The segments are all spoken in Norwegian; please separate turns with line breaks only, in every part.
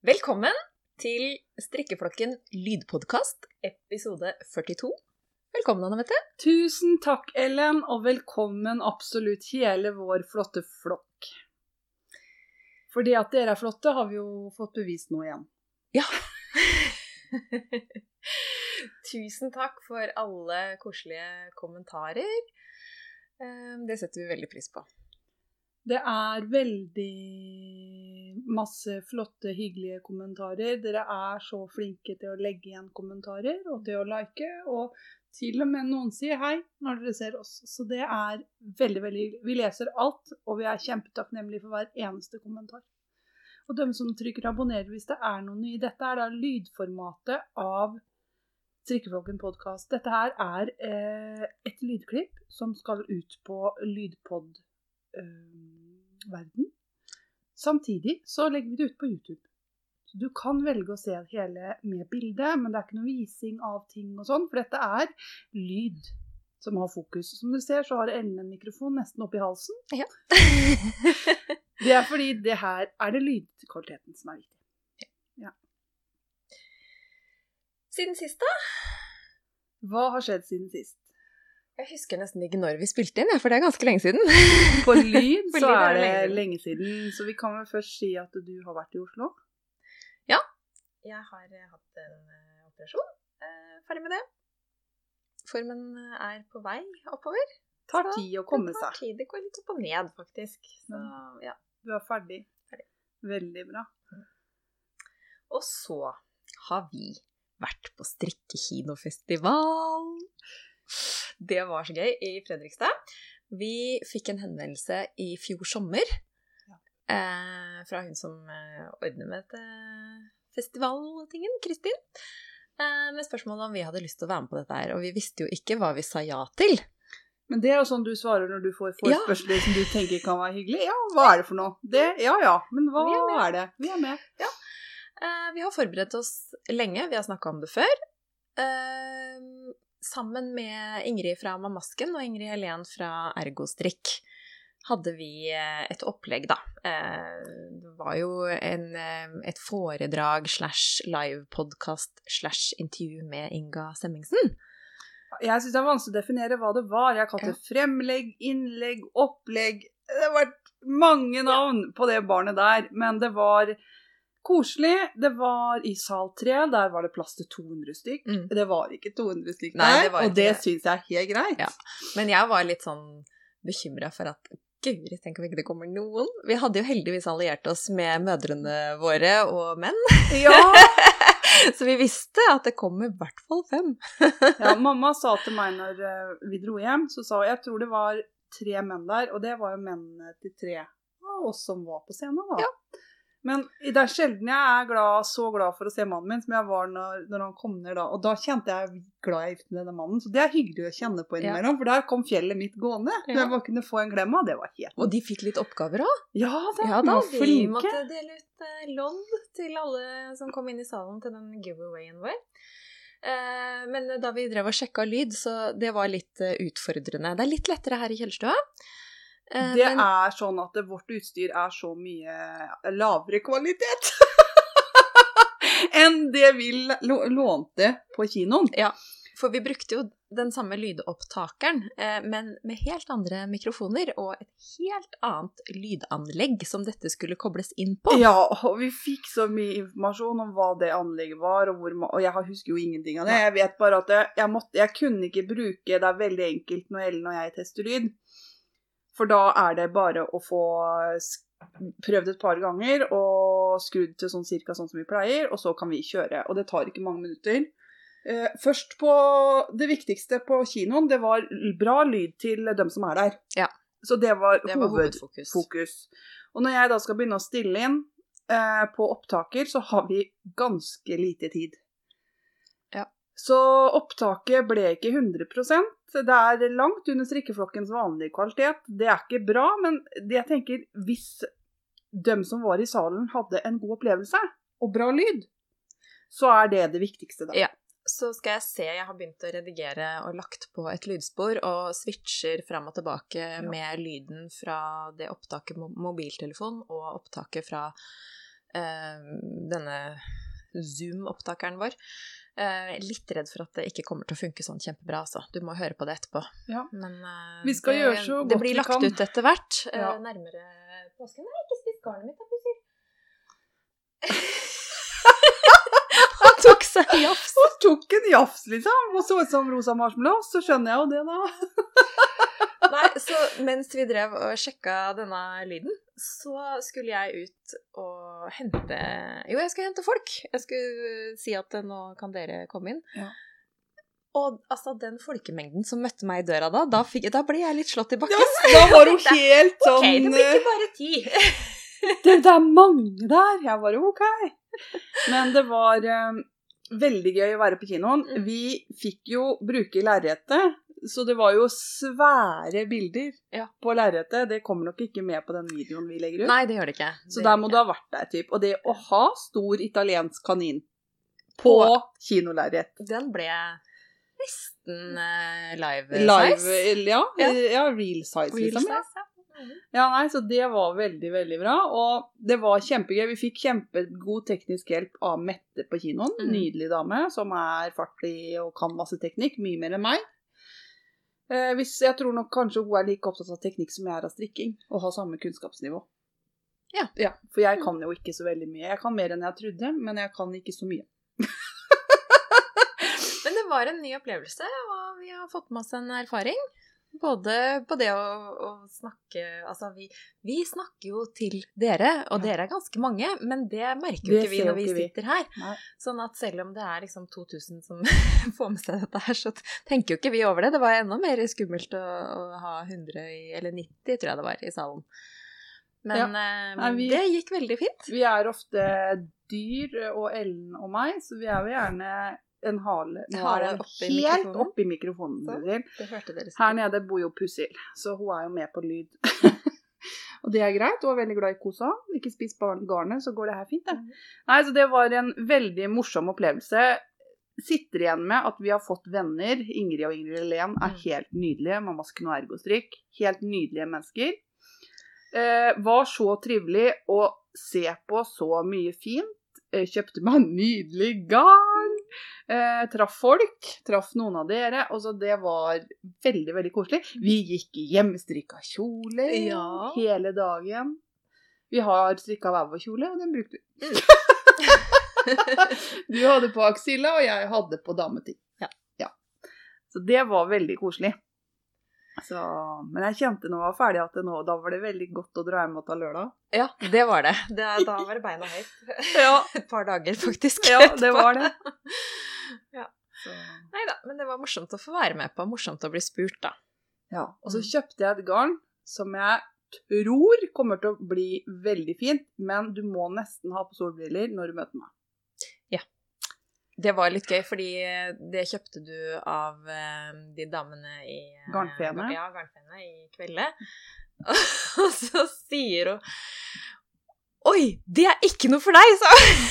Velkommen til Strikkeflokken lydpodcast, episode 42. Velkommen, Anne-Mette.
Tusen takk, Ellen, og velkommen absolutt hele vår flotte flokk. Fordi at dere er flotte, har vi jo fått bevist nå igjen.
Ja. Tusen takk for alle koselige kommentarer. Det setter vi veldig pris på.
Det er veldig masse flotte, hyggelige kommentarer. Dere er så flinke til å legge igjen kommentarer og til å like, og til og med noen sier hei når dere ser oss. Så det er veldig, veldig hyggelig. Vi leser alt, og vi er kjempetakknemlige for hver eneste kommentar. Og de som trykker abonner hvis det er noe nye. Dette er da lydformatet av Strikkeflokken podcast. Dette her er et lydklipp som skal ut på lydpod verden. Samtidig så legger vi det ut på YouTube. Så du kan velge å se hele med bilde, men det er ikke noe vising av ting og sånn, for dette er lyd som har fokus. Som dere ser så har Ellen en mikrofon nesten opp i halsen.
Ja.
Det er fordi det her er det lydkvaliteten som er viktig. Ja.
Siden sist da?
Hva har skjedd siden sist?
Jeg husker nesten ikke når vi spilte inn, for det er ganske lenge siden.
På lyd så er det lenge siden, så vi kan vel først si at du har vært i Oslo.
Ja, jeg har hatt en operasjon. Ferdig med det. Formen er på vei oppover.
Tar tid å komme seg.
Tid, det går litt opp og ned faktisk. Så, ja.
Du er ferdig. Veldig bra.
Og så har vi vært på strikkekinofestival. Det var så gøy i Fredrikstad. Vi fikk en henvendelse i fjor sommer fra hun som ordner med dette festivaltingen, Kristin, med spørsmål om vi hadde lyst til å være med på dette her, og vi visste jo ikke hva vi sa ja til.
Men det er jo sånn du svarer når du får forespørsler som du tenker kan være hyggelig. Ja, hva er det for noe? Det, ja, men hva er det? Vi er med.
Ja. Vi har forberedt oss lenge, vi har snakket om det før. Sammen med Ingrid fra Mamasken og Ingrid Helen fra Ergostrikk hadde vi et opplegg da. Det var jo et foredrag / live-podcast / intervju med Inga Semmingsen.
Jeg synes det er vanskelig å definere hva det var. Jeg kalte det fremlegg, innlegg, opplegg. Det har vært mange navn på det barnet der, men det var koselig. Det var i sal 3, der var det plass til 200 stykk. Det var ikke 200 stykk der, og det synes jeg er helt greit.
Ja. Men jeg var litt sånn bekymret for at, gud, tenk om ikke det kommer noen. Vi hadde jo heldigvis alliert oss med mødrene våre og menn.
Ja!
Så vi visste at det kom i hvert fall 5.
Ja, mamma sa til meg når vi dro hjem, så sa jeg tror det var 3 menn der, og det var jo mennene til 3 av oss som var på scenen da. Ja. Men det er sjelden jeg er så glad for å se mannen min som jeg var når han kom ned da. Og da kjente jeg glad jeg gifte med denne mannen. Så det er hyggelig å kjenne på innimellom, for der kom fjellet mitt gående. Så jeg bare kunne få en glem av, det var helt.
Og de fikk litt oppgaver også?
Ja, det
var
flinke.
Vi måtte dele ut lodd til alle som kom inn i salen til den giveawayen vår. Men da vi drev og sjekket lyd, så det var litt utfordrende. Det er litt lettere her i Kjellstua.
Det er sånn at vårt utstyr er så mye lavere kvalitet enn det vi lånte på kinoen.
Ja, for vi brukte jo den samme lydopptakeren, men med helt andre mikrofoner og et helt annet lydanlegg som dette skulle kobles inn på.
Ja, og vi fikk så mye informasjon om hva det anlegget var, og jeg husker jo ingenting av det. Jeg vet bare at jeg kunne ikke bruke, det er veldig enkelt når Ellen og jeg tester lyd. For da er det bare å få prøvd et par ganger og skrudd til cirka sånn som vi pleier, og så kan vi kjøre. Og det tar ikke mange minutter. Først på det viktigste på kinoen, det var bra lyd til dem som er der.
Ja.
Så det var hovedfokus. Og når jeg da skal begynne å stille inn på opptaker, så har vi ganske lite tid.
Ja.
Så opptaket ble ikke 100%. Det er langt under strikkeflokkens vanlige kvalitet. Det er ikke bra, men jeg tenker hvis de som var i salen hadde en god opplevelse og bra lyd, så er det viktigste da.
Ja, så skal jeg se, jeg har begynt å redigere og lagt på et lydspor og switcher frem og tilbake med lyden fra det opptaket mobiltelefon og opptaket fra denne Zoom-opptakeren vår. Litt redd for at det ikke kommer til å funke sånn kjempebra, altså. Du må høre på det etterpå.
Ja.
Men
vi skal gjøre så godt
det blir lagt ut etter hvert.
Ja.
Nærmere påsken. Nei, ikke spist garnet mitt, da, Pusser. Han tok seg en jafs.
Hun tok en jafs, liksom. Og så ut som rosa marshmallow, så skjønner jeg jo det da.
Nei, så mens vi drev og sjekka denne lyden, så skulle jeg ut og hente... Jo, jeg skulle hente folk. Jeg skulle si at nå kan dere komme inn.
Ja.
Og altså, den folkemengden som møtte meg i døra da ble jeg litt slått i bakken.
Ja, da var hun helt sånn...
Ok, det blir ikke bare 10.
det er mange der. Jeg var ok. Men det var veldig gøy å være på kinoen. Vi fikk jo bruke lerretet, så det var jo svære bilder på lerretet. Det kommer nok ikke med på den videoen vi legger ut.
Nei, det gjør det ikke.
Så der må du ha vært der, typ. Og det å ha stor italiensk kanin på kinolerret.
Den ble nesten live size.
Ja, real size, liksom. Ja. Ja, nei, så det var veldig, veldig bra, og det var kjempegøy. Vi fikk kjempegod teknisk hjelp av Mette på kinoen, nydelig dame, som er fartig og kan masse teknikk, mye mer enn meg. Jeg tror nok kanskje hun er like opptatt av teknikk som jeg er av strikking, og har samme kunnskapsnivå. Ja, for jeg kan jo ikke så veldig mye. Jeg kan mer enn jeg trodde, men jeg kan ikke så mye.
Men det var en ny opplevelse, og vi har fått med oss en erfaring. Både på det å snakke, altså vi snakker jo til dere, og dere er ganske mange, men det merker jo ikke vi når vi sitter her. Nei. Sånn at selv om det er liksom 2000 som får med seg dette her, så tenker jo ikke vi over det. Det var enda mer skummelt å ha 100, eller 90 tror jeg det var, i salen. Men det gikk veldig fint. Vi er ofte dyr, og Ellen og meg, så vi er jo gjerne... en hale helt oppe i mikrofonen. Så, det hørte dere sikkert. Her nede bor jo Pussil, så hun er jo med på lyd. Og det er greit, hun er veldig glad i kosa. Ikke spis garnet, så går det her fint. Nei, så det var en veldig morsom opplevelse. Sitter igjen med at vi har fått venner. Ingrid og Ingrid Helen er helt nydelige. Mammasken og ergostrikk. Helt nydelige mennesker. Var så trivelig å se på så mye fint. Kjøpte meg en nydelig garn. Traff noen av dere, og så det var veldig, veldig koselig. Vi gikk i hjemmestrikka kjole hele dagen. Vi har strikka hver vår kjole, og den brukte vi. Du hadde på Axilla, og jeg hadde på dameting. Ja. Så det var veldig koselig. Så, men jeg kjente når jeg var ferdig at da var det veldig godt å dra hjem og ta lørdag. Ja, det var det. Da var det beina høyt. Et par dager faktisk. Ja, det var det. Neida, men det var morsomt å få være med på, morsomt å bli spurt da. Ja, og så kjøpte jeg et garn som jeg tror kommer til å bli veldig fint, men du må nesten ha på solbriller når du møter meg. Ja. Det var litt gøy, fordi det kjøpte du av de damene i... Garnfene. Ja, garnfene i kveldet. Og så sier hun, oi, det er ikke noe for deg, så!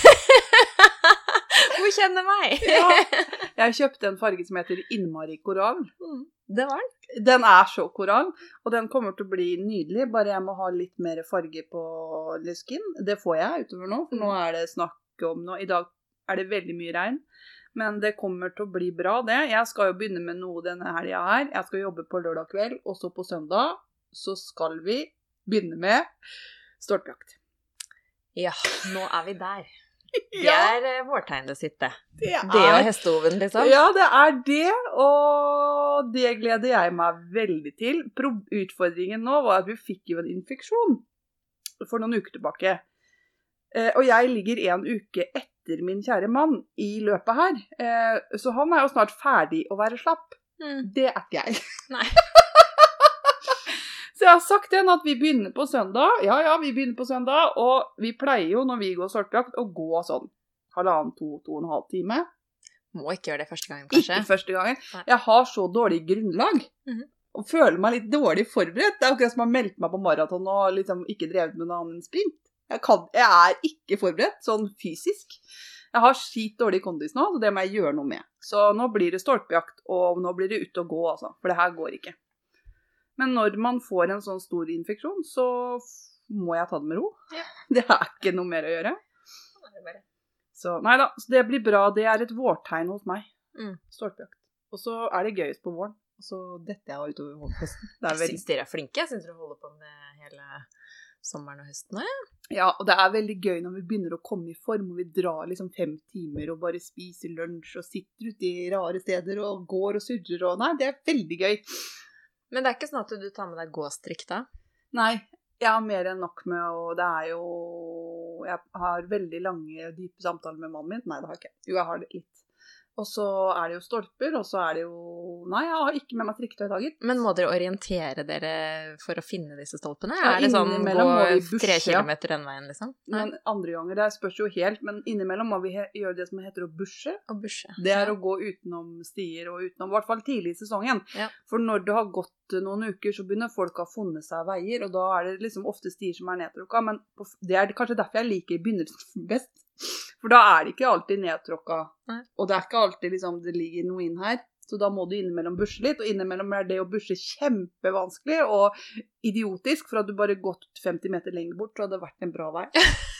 Hun kjenner meg. Ja, jeg kjøpte en farge som heter Innmari Korall. Det var den. Den er så korall, og den kommer til å bli nydelig, bare jeg må ha litt mer farge på lysken. Det får jeg utover nå, for nå er det snakk om noe. I dag er det veldig mye regn, men det kommer til å bli bra det. Jeg skal jo begynne med noe denne helgen her. Jeg skal jobbe på lørdag kveld, og så på søndag så skal vi begynne med stolpejakt. Ja, nå er vi der. Det er vårtegnet sitt, det. Det og hestehoven, liksom. Ja, det er det, og det gleder jeg meg veldig til. Utfordringen nå var at vi fikk jo en infeksjon for noen uker tilbake. Og jeg ligger en uke etter min kjære mann i løpet her. Så han er jo snart ferdig å være slapp. Det er ikke jeg. Nei. Så jeg har sagt den at vi begynner på søndag. Ja, vi begynner på søndag. Og vi pleier jo når vi går stolpejakt å gå sånn 1,5–2,5 time. Må ikke gjøre det første gangen, kanskje? Ikke første gangen. Nei. Jeg har så dårlig grunnlag. Og føler meg litt dårlig forberedt. Det er akkurat som å ha meldt meg på maraton og liksom ikke drevet med noen annen sprint. Jeg er ikke forberedt, sånn fysisk. Jeg har skitt dårlig kondis nå, så det må jeg gjøre noe med. Så nå blir det stolpejakt, og nå blir det ut og gå, altså. For det her går ikke. Men når man får en sånn stor infeksjon, så må jeg ta det med ro. Ja. Det er ikke noe mer å gjøre. det bare.
Så neida, så det blir bra. Det er et vårtegn hos meg.
Mm.
Stolpejakt. Og så er det gøyest på våren. Og så detter jeg utover høsten.
Jeg synes dere er flinke. Jeg synes dere holder på med hele sommeren og høsten.
Ja, og det er veldig gøy når vi begynner å komme i form, og vi drar liksom 5 timer og bare spiser lunsj og sitter ute i rare steder og går og surrer og nei, det er veldig gøy.
Men det er ikke sånn at du tar med deg gåstrikk da?
Nei, jeg har mer enn nok med, og det er jo, jeg har veldig lange, dype samtaler med mannen min. Nei, det har jeg ikke. Jo, jeg har det litt. Og så er det jo stolper, og så er det jo... Nei, jeg har ikke med meg strikketøy i dagen.
Men må dere orientere dere for å finne disse stolpene?
Ja,
er det sånn gå 3 kilometer den veien, liksom?
Men andre ganger, det spørs jo helt, men innimellom må vi gjøre det som heter å bushe.
Å bushe.
Det er å gå utenom stier, og utenom, i hvert fall tidlig i sesongen.
Ja.
For når det har gått noen uker, så begynner folk å ha funnet seg veier, og da er det liksom ofte stier som er nedtråkka, men det er kanskje derfor jeg liker begynnelsen best. For da er det ikke alltid nedtråkka, og det er ikke alltid liksom, det ligger noe inn her, så da må du innimellom bushe litt, og innimellom er det å bushe kjempevanskelig og idiotisk, for at du bare gått 50 meter lenger bort, så hadde det vært en bra vei.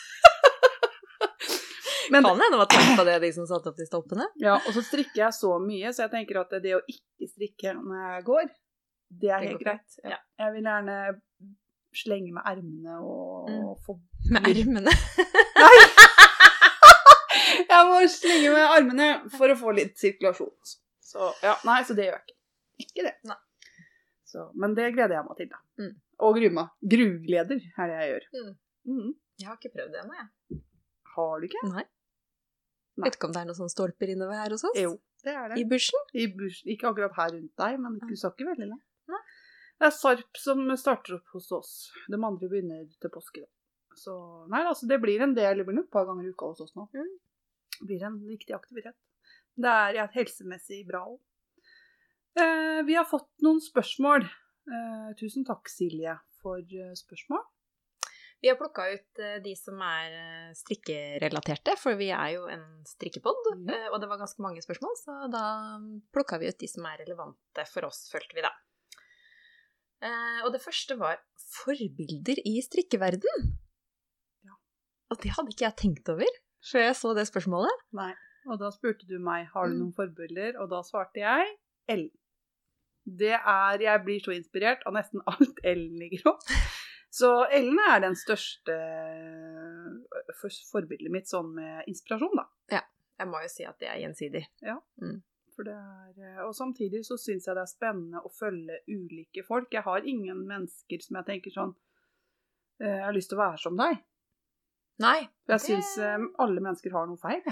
Men kan hende var tenkt på det, de som satt opp de stolpene?
Ja, og så strikker jeg så mye, så jeg tenker at det å ikke strikke når jeg går, det er helt greit. Ja. Jeg vil gjerne slenge med ermene og få...
Med ermene?
Nei! Jeg må slenge med armene for å få litt sirkulasjon. Så, ja, nei, så det gjør jeg ikke. Ikke det.
Nei.
Så, men det gleder jeg meg til da. Og gruer meg. Grugleder er det jeg gjør.
Jeg har ikke prøvd det ennå, jeg.
Har du ikke?
Nei. Vet ikke om det er noen sånne stolper innover her hos oss?
Jo, det er det.
I bushen?
I bushen. Ikke akkurat her rundt deg, men du sa ikke veldig langt.
Nei.
Det er sarp som starter opp hos oss. De andre begynner til påske da. Så, nei, altså det blir en del, det blir nok et par ganger i uka hos oss nå. Det blir en viktig aktivitet. Det er helsemessig bra også. Vi har fått noen spørsmål. Tusen takk, Silje, for spørsmål.
Vi har plukket ut de som er strikkerelaterte, for vi er jo en strikkepod, og det var ganske mange spørsmål, så da plukket vi ut de som er relevante for oss, følte vi da. Og det første var forbilder i strikkeverden.
Ja.
Og det hadde ikke jeg tenkt over, før jeg så det spørsmålet.
Nei, og da spurte du meg, har du noen forbilder? Og da svarte jeg, Ellen. Jeg blir så inspirert av nesten alt Ellen ligger opp. Så Ellen er den største forbildet mitt, sånn med inspirasjon da.
Ja, jeg må jo si at det er gjensidig.
Ja, for det er, og samtidig så synes jeg det er spennende å følge ulike folk. Jeg har ingen mennesker som jeg tenker sånn, jeg har lyst til å være som deg.
Nei.
Jeg synes alle mennesker har noe feil.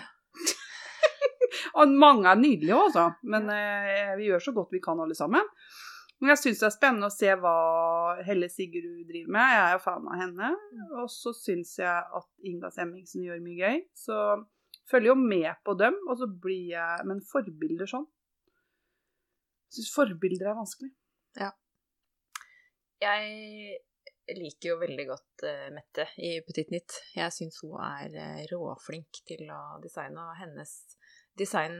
Og mange er nydelige også, men vi gjør så godt vi kan alle sammen. Men jeg synes det er spennende å se hva Helle Sigrud driver med. Jeg er jo fan av henne. Og så synes jeg at Inga Semmingsen gjør mye gøy. Så følger jo med på dem, og så blir jeg... Men forbilder sånn. Jeg synes forbilder er vanskelig.
Ja. Jeg liker jo veldig godt Mette i Petit Nytt. Jeg synes hun er råflink til å designe, og hennes design,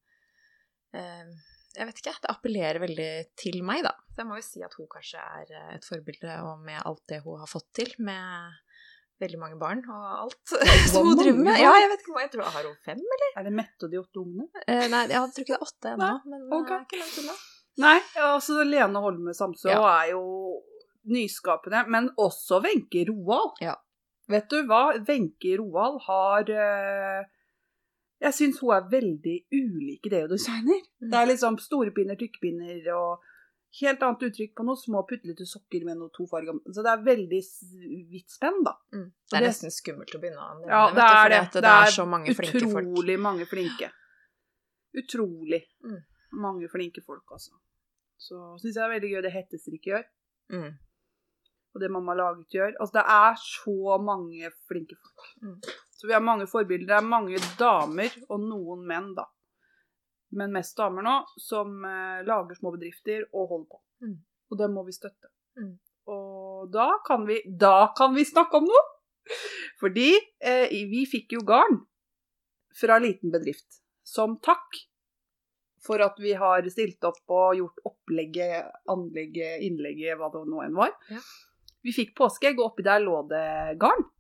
jeg vet ikke, det appellerer veldig til meg da. Så jeg må jo si at hun kanskje er et forbilde, og med alt det hun har fått til, med veldig mange barn og alt som hun driver med. Ja, jeg vet ikke hva, jeg tror, har hun 5, eller?
Er det Mette og de 8 ungene?
Nei, jeg tror ikke det er 8 ennå, men
okay.
Ikke langt unna.
Nei, altså Lene Holme Samsø er jo nyskapende, men også Wenche Roald.
Ja.
Vet du hva? Wenche Roald har... Jeg synes hun er veldig ulik i det hun designer. Det er liksom store pinner, tykke pinner, og helt annet uttrykk på noe små putlete sokker med noe 2 farger. Så det er veldig vidt spenn, da.
Det er nesten skummelt å begynne.
Ja, det er det.
Det er så mange flinke folk.
Utrolig mange flinke. Utrolig mange flinke folk, altså. Så synes jeg det er veldig gøy det Hettestrikk gjør. Og det Mamma Laget gjør. Altså, det er så mange flinke folk. Så vi har mange forbilder. Det er mange damer, og noen menn, da. Men mest damer nå, som lager små bedrifter og holder på. Og det må vi støtte. Og da kan vi snakke om noe. Fordi vi fikk jo garn fra en liten bedrift, som takk for at vi har stilt opp og gjort opplegget, anlegget, innlegget, hva det nå enn var. Ja. Vi fikk påskeegg, og oppi der lå det garn.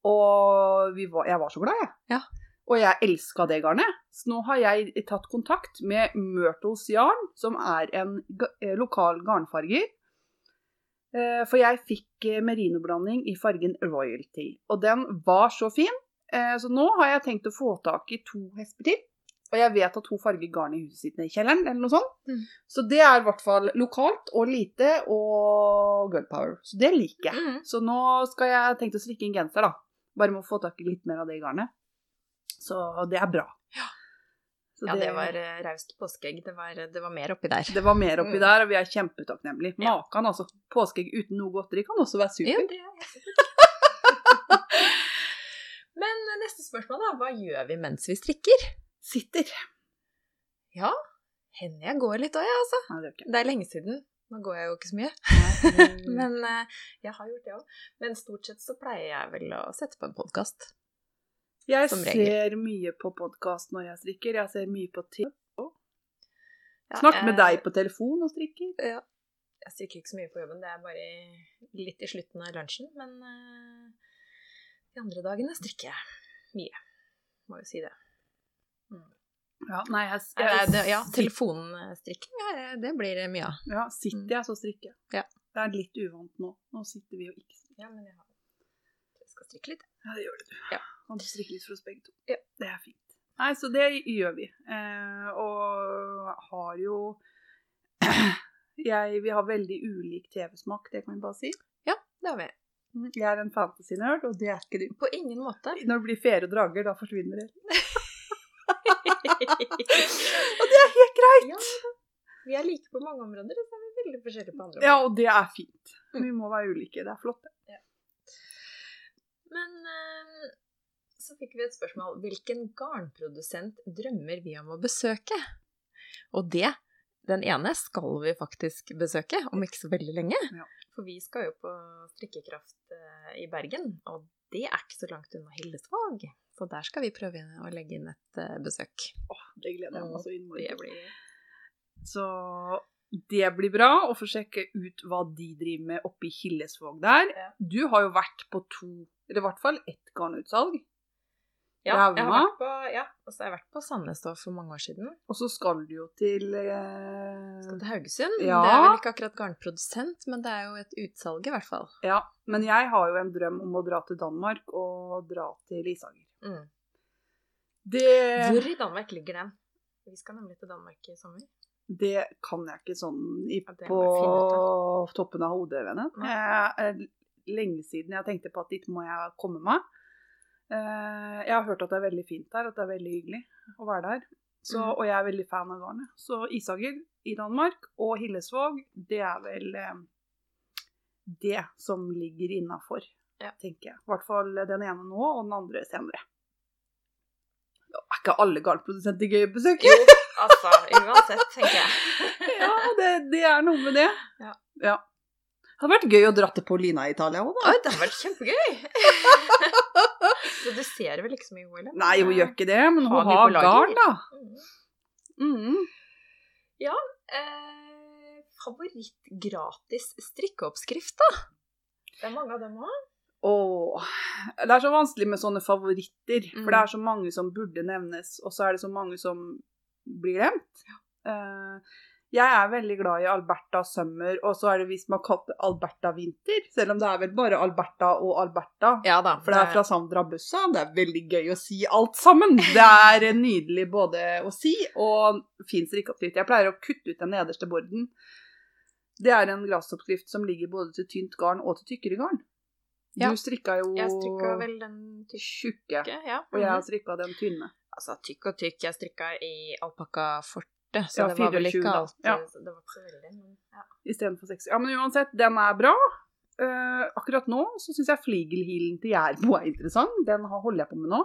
Og jeg var så glad, jeg.
Ja.
Og jeg elsket det garnet. Så nå har jeg tatt kontakt med Myrtles Yarn, som er en lokal garnfarger. For jeg fikk merinoblanding i fargen Royalty. Og den var så fin. Så nå har jeg tenkt å få tak i 2 hesper til. Og jeg vet at hun farger garn i huset sitt nede i kjelleren, eller noe sånt. Så det er i hvert fall lokalt og lite og girl power. Så det liker jeg. Så nå skal jeg tenke å strikke en genser da. Bare må få tak i litt mer av det garnet. Så det er bra.
Ja,
så
det var raust påskeegg. Det var mer oppi der.
Det var mer oppi der, og vi er kjempetakknemlige. Makan, altså. Påskeegg uten noe godteri kan også være super.
Ja, det er super. Men neste spørsmål da, hva gjør vi mens vi strikker?
Sitter.
Ja, hender jeg går litt også, ja, altså.
Nei,
det er lenge siden. Nå går jeg jo ikke så mye. Men jeg har gjort det også. Men stort sett så pleier jeg vel å sette på en podcast.
Jeg ser mye på podcast når jeg strikker. Jeg ser mye på TV. Snakker med deg på telefon og strikker.
Ja. Jeg strikker ikke så mye på jobben. Det er bare litt i slutten av lunsjen. Men de andre dagene strikker jeg mye. Må jo si det.
Ja, nei,
telefonstrikking, det blir mye av.
Ja, sitter jeg så strikker jeg.
Ja.
Det er litt uvant nå. Nå sitter vi og ikke strikker.
Ja, men jeg skal strikke litt.
Ja, det gjør det du.
Ja.
Kan du strikke litt for oss begge to?
Ja.
Det er fint. Nei, så det gjør vi. Og har jo vi har veldig ulik TV-smak, det kan vi bare si.
Ja, det har vi.
Jeg er en fantasy-nerd, og det er ikke du.
På ingen måte.
Når det blir fere og drager, da forsvinner det. Og det er helt greit.
Ja, vi er like på mange områder, og så er vi veldig forskjellige på andre områder.
Ja, og det er fint. Vi må være ulike, det er flott.
Ja. Men så fikk vi et spørsmål. Hvilken garnprodusent drømmer vi om å besøke? Og den ene skal vi faktisk besøke, om ikke så veldig lenge. Ja. For vi skal jo på Strikkekraft i Bergen, og det er ikke så langt unna Hillesvåg. Så der skal vi prøve å legge inn et besøk.
Det gleder jeg meg så innmari. Så
det
blir bra å få sjekke ut hva de driver med oppe i Hillesvåg der. Ja. Du har jo vært på 2, eller i hvert fall 1 garnutsalg.
Ja, jeg har vært på, og så har jeg vært på Sandnes for mange år siden.
Og så skal du jo til
Skal til Haugesund.
Ja.
Det er vel ikke akkurat garnprodusent, men det er jo et utsalg i hvert fall.
Ja, men jeg har jo en drøm om å dra til Danmark og dra til Isager.
Hvor i Danmark ligger den? Vi skal nemlig til Danmark i sommer.
Det kan jeg ikke sånn på toppen av hodet, venner. Lenge siden jeg tenkte på at dit må jeg komme meg. Jeg har hørt at det er veldig fint der, at det er veldig hyggelig å være der. Og jeg er veldig fan av garnet. Så Isager i Danmark og Hillesvåg, det er vel det som ligger innenfor, tenker jeg. I hvert fall den ene nå, og den andre senere. Det er ikke alle garnprodusenter gøy å besøke?
Jo, altså, uansett, tenker jeg.
Ja, det er noe med det. Ja. Det hadde vært gøy å dra til Paulina i Italia også, da.
Det hadde vært kjempegøy. Så du ser vel ikke så mye OL?
Nei, hun gjør ikke det, men hun har garn, da.
Ja, favoritt gratis strikkeoppskrift, da? Det er mange av dem også.
Det er så vanskelig med sånne favoritter, for det er så mange som burde nevnes, og så er det så mange som blir glemt. Jeg er veldig glad i Alberta Summer, og så er det hvis man kaller det Alberta Vinter, selv om det er vel bare Alberta og Alberta.
Ja da.
For det er fra Sandra Bussa. Det er veldig gøy å si alt sammen. Det er nydelig både å si og fin strikkeoppskrift. Jeg pleier å kutte ut den nederste borden. Det er en glassoppskrift som ligger både til tynt garn og til tykkere garn. Ja. Du strikket jo...
Jeg strikket vel den
tjukke,
ja.
Og jeg har strikket den tynne.
Altså, tykk og tykk. Jeg strikket i alpaka fort. Så det var vel ikke alltid, det var ikke så veldig, men
i stedet for 60. Ja, men uansett, den er bra. Akkurat nå så synes jeg fligelhilen til Jærbo er interessant. Den holder jeg på med nå.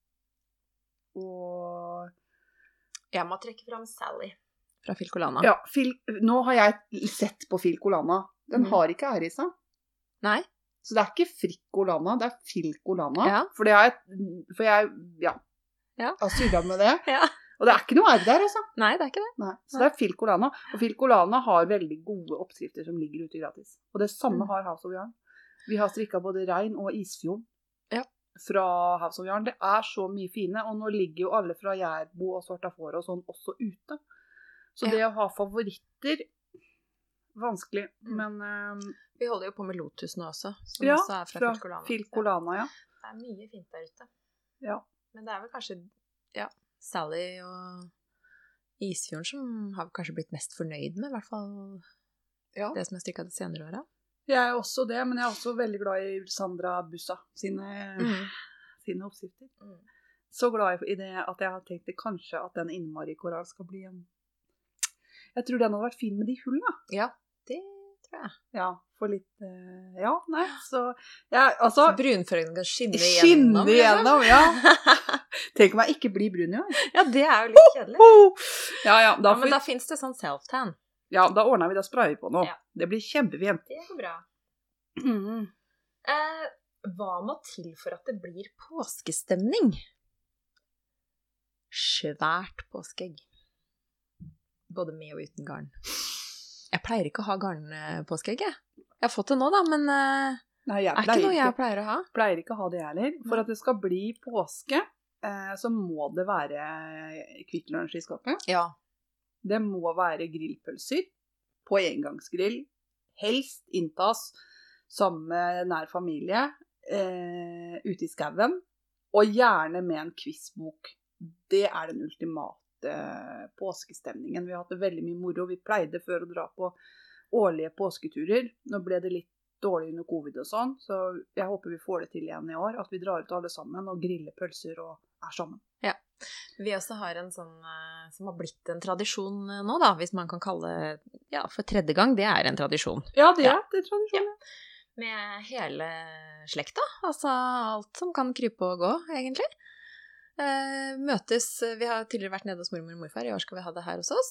Og
jeg må trekke frem Sally fra Filcolana.
Ja, nå har jeg sett på Filcolana. Den har ikke ære i seg.
Nei.
Så det er ikke Fricolana, det er Filcolana.
Ja.
For jeg har surret med det.
Ja.
Og det er ikke noe R der, altså.
Nei, det er ikke det.
Nei. Så det er Filcolana. Og Filcolana har veldig gode oppskrifter som ligger ute gratis. Og det samme har House of Yarn. Vi har strikket både Rein og Isfjorden.
Ja.
fra House of Yarn. Det så mye fine, og nå ligger jo alle fra Jærbo og Svartafore og sånn også ute. Så det å ha favoritter, vanskelig, men...
Vi holder jo på med Lotus nå også, som
ja,
også fra
Filcolana, ja.
Det mye fint der ute.
Ja.
Men det vel kanskje, Sally og Isfjorden som har kanskje blitt mest fornøyd med, i hvert fall det som strikket det senere året. Jeg
også det, men jeg også veldig glad i Sandra Bussa sine oppskrifter. Så glad i det at jeg har tenkt kanskje at den innmari koral skal bli en... Jeg tror den hadde vært fin med de hullene. Ja, det tror jeg. Ja, for litt... så... Så
brunfargen kan skinne igjennom,
ja. Tenk om jeg ikke blir brun i år.
Ja, det jo litt kjedelig. Men da finnes det sånn self-tan.
Ja, da ordner vi det sprayer på nå. Ja. Det blir kjempefint.
Det går bra. Hva må til for at det blir påskestemning? Svært påskeegg. Både med og uten garn. Jeg pleier ikke å ha garnpåskeegg, jeg. Jeg har fått det nå da, men
nei, ikke noe jeg pleier å ha. Pleier ikke å ha det heller. For at det skal bli påske, så må det være Kvikk Lunsj i skapet. Ja. Det må være grillpølser på engangsgrill. Helst inntas sammen med nær familie ute i skauen. Og gjerne med en quizbok. Det den ultimate påskestemningen. Vi har hatt det veldig mye moro. Vi pleide før å dra på årlige påsketurer. Nå ble det litt dårlig under covid og sånn, så jeg håper vi får det til igjen i år. At vi drar ut alle sammen og griller pølser og sammen. Ja. Vi også har en sånn som har blitt en tradisjon nå da, hvis man kan kalle for tredje gang, det en tradisjon. Ja, det det tradisjon. Ja. Med hele slekta, altså alt som kan krype og gå, egentlig. Møtes, vi har tidligere vært nede hos mormor og morfar, i år skal vi ha det her hos oss,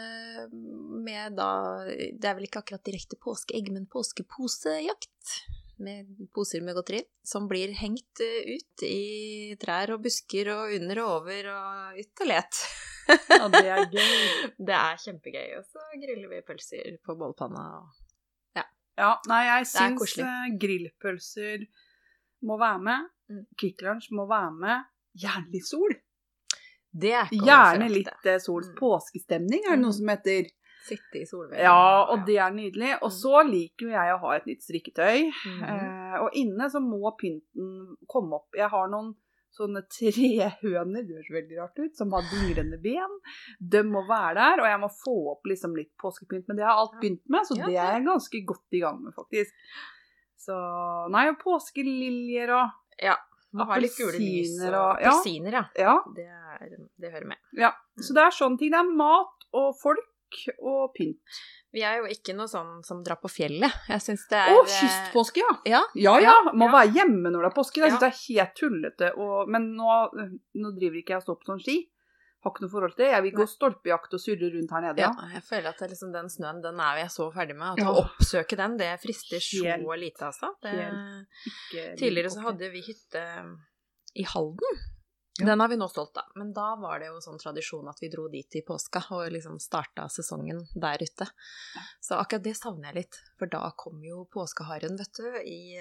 med da, det vel ikke akkurat direkte påskeegg, men påskeposejakt. Med poser med godteri, som blir hengt ut i trær og busker og under og over og ut og let. Ja, det gøy. Det kjempegøy, og så griller vi pølser på bålpanna. Ja, nei, jeg synes grillpølser må være med, Kvikk Lunsj må være med, gjerne litt sol. Det ikke gjerne litt sol. Påskestemning det noe som heter... Sitte i solveggen. Ja, og det nydelig. Og så liker jo jeg å ha et nytt strikketøy. Og inne så må pynten komme opp. Jeg har noen sånne 3 høner, det høres veldig rart ut, som har dinglende ben. De må være der, og jeg må få opp liksom litt påskepynt. Men det har alt begynt med, så det jeg ganske godt i gang med, faktisk. Så, nei, og påskeliljer og... Ja. Man har litt gule lys og appelsiner, ja. Det hører med. Ja, så det sånne ting. Det mat og folk og pynt. Vi jo ikke noe sånn som drar på fjellet. Jeg synes det kystpåske, ja. Ja. Må være hjemme når det påske. Jeg synes det helt tullete. Men nå driver ikke jeg og står på sånn ski. Har ikke noe forhold til det. Jeg vil gå stolpejakt og surre rundt her nede. Ja, jeg føler at liksom den snøen, den jeg så ferdig med. At å oppsøke den, det frister så lite, altså. Tidligere så hadde vi hytte i Halden. Den har vi nå stolt av, men da var det jo sånn tradisjon at vi dro dit i påska og liksom startet sesongen der ute. Så akkurat det savner jeg litt, for da kom jo påskeharen, vet du, i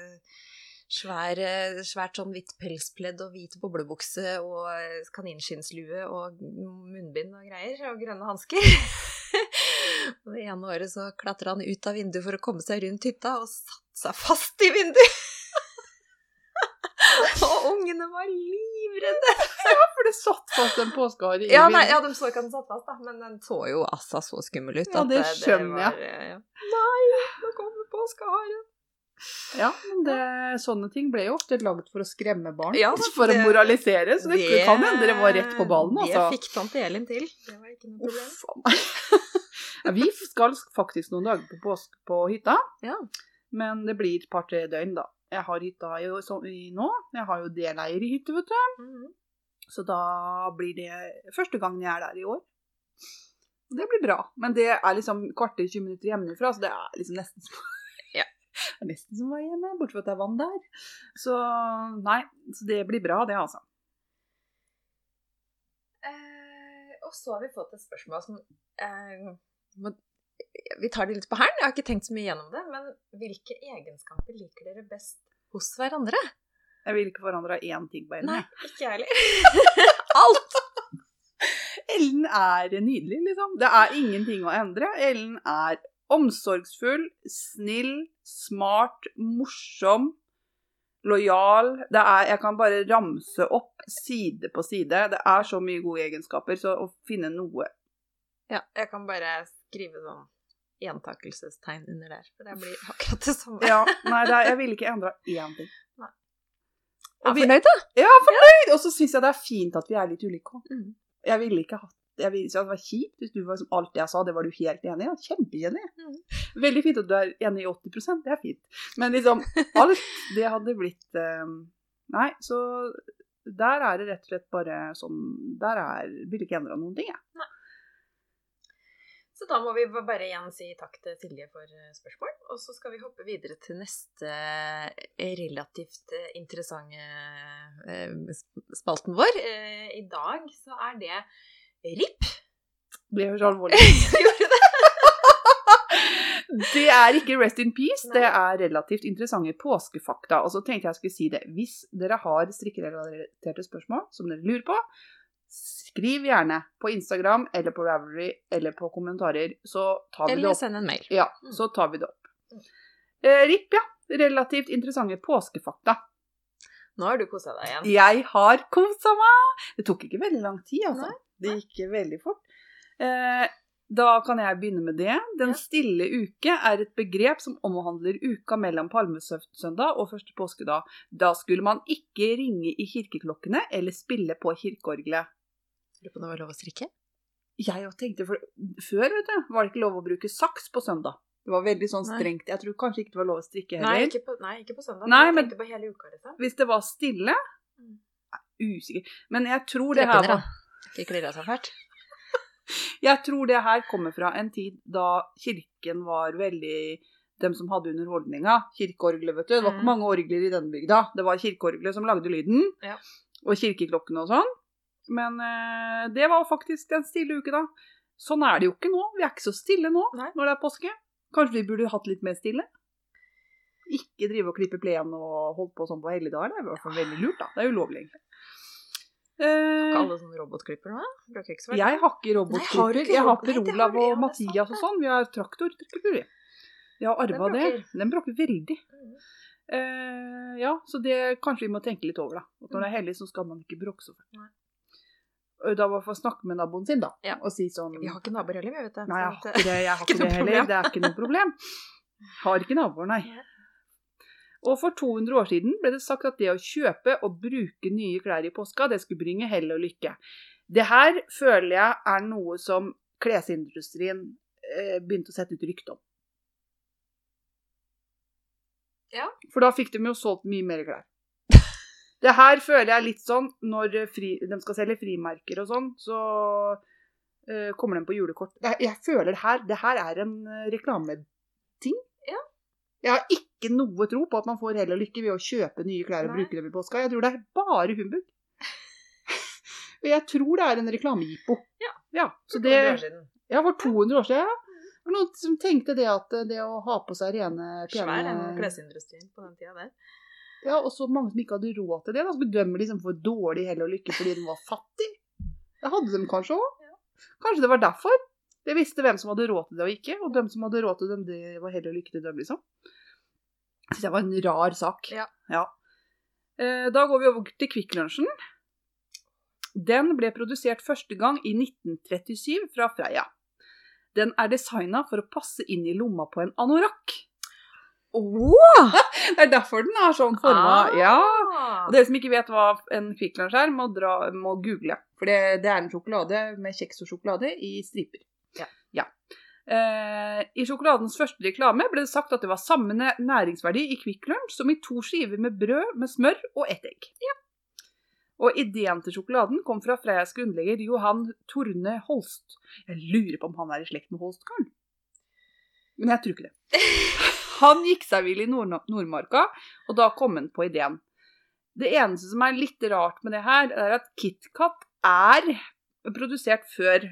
svært sånn hvitt pelspledd og hvit boblebukse og kaninskinnslue og munnbind og greier, og grønne hansker. Og det ene året så klatret han ut av vinduet for å komme seg rundt hytta og satt seg fast i vinduet. Og ungene var livredde. Ja, for det satt fast en påskehare i vinduet. Ja, de så ikke at den satt fast da, men den så jo så skummel ut. Ja, det skjønner jeg. Nei, nå kommer påskeharen. Ja, men sånne ting ble jo ofte laget for å skremme barn, for å moralisere, så det kan hende dere var rett på ballen, altså. Det fikk tante Elin til. Det var ikke noe problem. Vi skal faktisk noen dager på påske på hytta, men det blir et par-tre døgn da. Jeg har hytta nå. Jeg har jo deleir i hytte, vet du. Så da blir det første gangen jeg der i år. Det blir bra. Men det liksom kvarter 20 minutter hjemmefra, så det liksom nesten som... Det nesten som var hjemme, bortsett fra at det vann der. Så nei, så det blir bra det, altså. Og så har vi fått et spørsmål som... Vi tar det litt på hæren, jeg har ikke tenkt så mye gjennom det, men hvilke egenskaper liker dere best hos hverandre? Jeg vil ikke forandre én ting på Ellen.
Nei, ikke jeg heller. Alt!
Ellen er nydelig, liksom. Det er ingenting å endre. Ellen er omsorgsfull, snill, smart, morsom, lojal. Jeg kan bare ramse opp side på side. Det er så mye gode egenskaper, så å finne noe.
Ja, jeg kan bare skrive sånn gjentakelsestegn under der, for det blir akkurat det samme.
Ja, nei, jeg vil ikke endre én ting.
Nei. Er du fornøyd da?
Ja, fornøyd! Og så synes jeg det er fint at vi er litt ulike. Jeg ville ikke hatt det var kjipt hvis du var som alt jeg sa, det var du helt enig i. Ja, kjempeenig. Veldig fint at du er enig i 80%, det er fint. Men liksom, alt det hadde blitt nei, så der er det rett og slett bare sånn, vil ikke endre noen ting, jeg.
Nei. Så da må vi bare igjen si takk til Silje for spørsmål, og så skal vi hoppe videre til neste relativt interessante spalten vår. I dag så er det RIP.
Det er jo så alvorlig. Det er ikke Rest in Peace, det er relativt interessante påskefakta. Og så tenkte jeg skulle si det. Hvis dere har strikkerelaterte spørsmål som dere lurer på, skriv gjerne på Instagram, eller på Ravelry, eller på kommentarer, så tar vi det opp.
Eller send en mail.
Ja, så tar vi det opp. RIP, ja. Relativt interessante påskefakta.
Nå har du koset deg igjen.
Jeg har koset meg! Det tok ikke veldig lang tid, altså.
Nei.
Det gikk veldig fort. Da kan jeg begynne med det. Den stille uke er et begrep som omhandler uka mellom palmesøndag og første påskedag. Da skulle man ikke ringe i kirkeklokkene eller spille på kirkeorgelet.
Lurer på om det var lov å strikke?
Jeg tenkte, før vet du, var det ikke lov å bruke saks på søndag. Det var veldig sånn strengt. Jeg tror kanskje ikke det var lov å strikke heller.
Nei, ikke på søndag.
Nei,
jeg
men
tenkte på hele uka, liksom.
Hvis det var stille, usikker. Men jeg tror det her var...
Ikke klirret så fælt.
Jeg tror det her kommer fra en tid da kirken var veldig... Dem som hadde underholdninga, kirkeorgelet, vet du. Det var ikke mange orgler i denne bygda. Det var kirkeorgelet som lagde lyden, og kirkeklokkene og sånn. Men det var faktisk en stille uke da. Sånn er det jo ikke nå. Vi er ikke så stille nå, når det er påske. Kanskje vi burde hatt litt mer stille? Ikke drive og klippe plen og holde på sånn på hele dagen. Det er i hvert fall veldig lurt da. Det er ulovlig egentlig.
Ikke alle sånne robotklipper nå?
Jeg har ikke robotklipper. Jeg har Per Olav og Mathias og sånn. Vi har traktorklipper. Jeg har arvet det. Den bråker veldig. Ja, så det kanskje vi må tenke litt over da. Og når det er hellig så skal man ikke bråke så fælt. Da må man snakke med naboen sin da, og si sånn... Vi
har ikke naboer heller, jeg vet det.
Nei, jeg har ikke det heller, det er ikke noe problem. Har ikke naboer, nei. Og for 200 år siden ble det sagt at det å kjøpe og bruke nye klær i påska, det skulle bringe hell og lykke. Det her føler jeg er noe som klesindustrien begynte å sette ut rykte om.
Ja.
For da fikk de jo solgt mye mer klær. Det her føler jeg litt sånn, når de skal selge frimerker og sånn, så kommer de på julekort. Jeg føler det her er en reklameting.
Ja.
Jeg har ikke noe tro på at man får hell og lykke ved å kjøpe nye klær og bruke dem i påska. Jeg tror det er bare humbug. Jeg tror det er en reklamejippo. Ja, så det, for 200 år siden. Det var noen som tenkte det at det å ha på seg rene, pene...
Svær en klesindustrien på den tiden der.
Ja, og så mange som ikke hadde råd til det, da, så bedømmer liksom for dårlig hell og lykke fordi de var fattig. Det hadde de kanskje også. Ja. Kanskje det var derfor. De visste hvem som hadde råd til det og ikke, og dem som hadde råd til dem, det var hell og lykke til dem, liksom. Så det var en rar sak. Ja. Da går vi over til Kvikk-lunsjen. Den ble produsert første gang i 1937 fra Freia. Den er designet for å passe inn i lomma på en anorakk. Det er derfor den er sånn formet. Ja. Og dere som ikke vet hva en Kvikk Lunsj er, må google. For det er en sjokolade med kjeks og sjokolade i striper. Ja. I sjokoladens første reklame ble det sagt at det var samme næringsverdi i Kvikk Lunsj som i 2 skiver med brød med smør og ett egg. Ja. Og ideen til sjokoladen kom fra Freias grunnlegger Johan Torne Holst. Jeg lurer på om han er i slekt med Holst-karen. Men jeg tror ikke det. Han gikk seg vill i Nordmarka, og da kom han på ideen. Det eneste som er litt rart med det her, er at KitKat er produsert før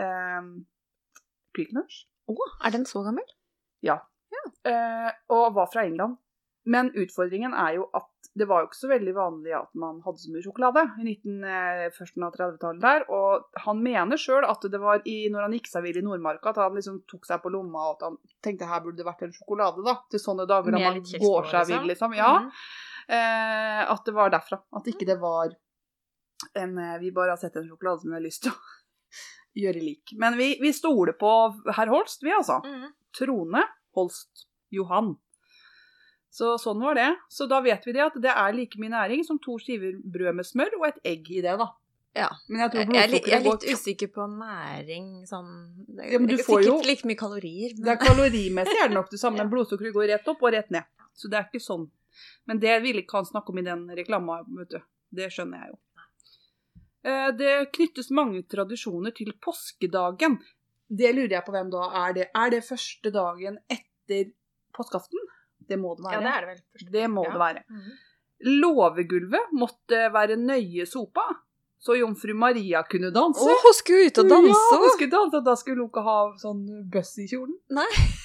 Kvikk Lunsj.
Er den så gammel?
Ja. Og var fra England. Men utfordringen er jo at det var jo ikke så veldig vanlig at man hadde så mye sjokolade i førsten av 30-tallet der, og han mener selv at det var når han gikk seg vill i Nordmarka, at han liksom tok seg på lomma, og at han tenkte her burde det vært en sjokolade da, til sånne dager da man går seg vill liksom, ja. At det var derfra, at ikke det var vi bare har sett en sjokolade som vi har lyst til å gjøre lik. Men vi stoler på herr Holst, vi altså. Trone Holst Johan. Så sånn var det. Så da vet vi det at det like mye næring som 2 skiver brød med smør og et egg i det da.
Ja.
Men jeg tror
jeg er litt usikker på næring, sånn, det
ja, men du får
sikkert
jo
like mye kalorier. Men...
Det kalorimessig det nok det samme, men blodsukkeret går rett opp og rett ned. Så det ikke sånn. Men det vil ikke han snakke om i den reklamen, vet du. Det skjønner jeg jo. Det knyttes mange tradisjoner til påskedagen. Det lurer jeg på hvem da er det. Er det første dagen etter påskeaften? Det må det være.
Ja, det det vel. Først.
Det må det være. Låvegulvet måtte være nøye sopa, så jomfru Maria kunne danse.
Hun skulle ut og danse!
Ja, hun skulle danse, og da skulle hun ikke ha sånn bøss i kjolen.
Nei.